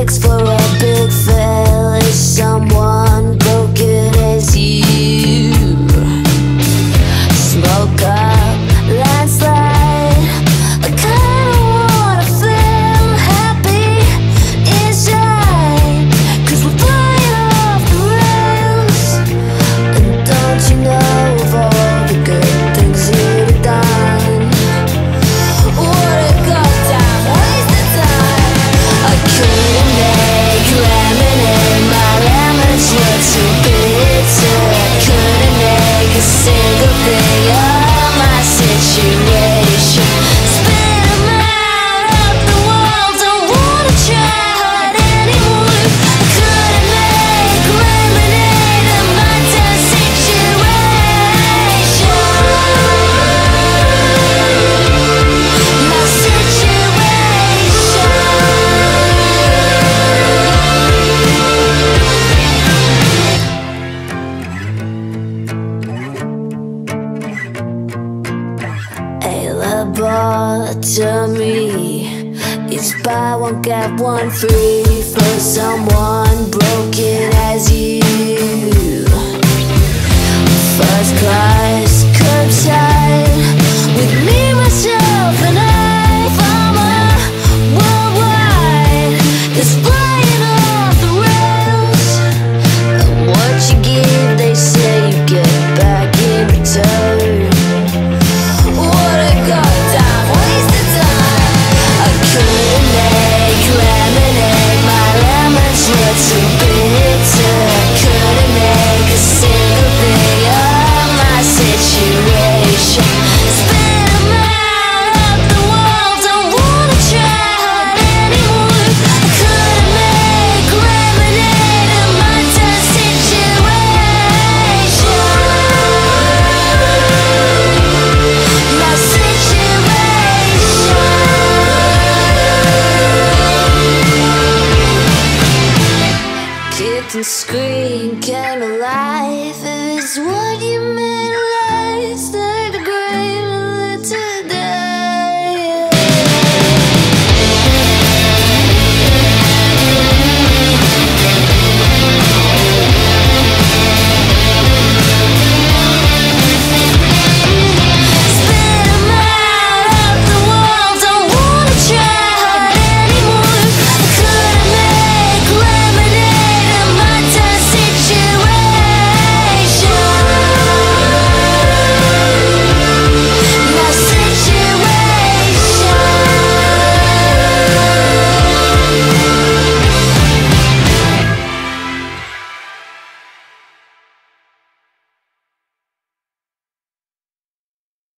fix for a big fail is someone broken as you. Smoke up, landslide. I kinda wanna feel happy inside, 'cause we're flying off the rails. And don't you know of all the good things you'd have done? What a goddamn waste of time. I couldn't make lemonade, my lemons were too bitter. I couldn't make a single thing of my situation. Spit 'em out of the wall, don't wanna try hard anymore. I couldn't make lemonade of my tough situation. My situation. A lobotomy is buy one get one free for someone broken as you. First class curbside with me, myself, and I. Farmer worldwide is flying off the rails. And what you give, they say you get back in return. What a goddamn waste of time. I couldn't make lemonade, my lemons were too bitter. I couldn't make a single thing of my situation. Spit 'em out of the wall, don't wanna try hard anymore. I couldn't make lemonade of my tough situation. My situation. Kicked and screamed.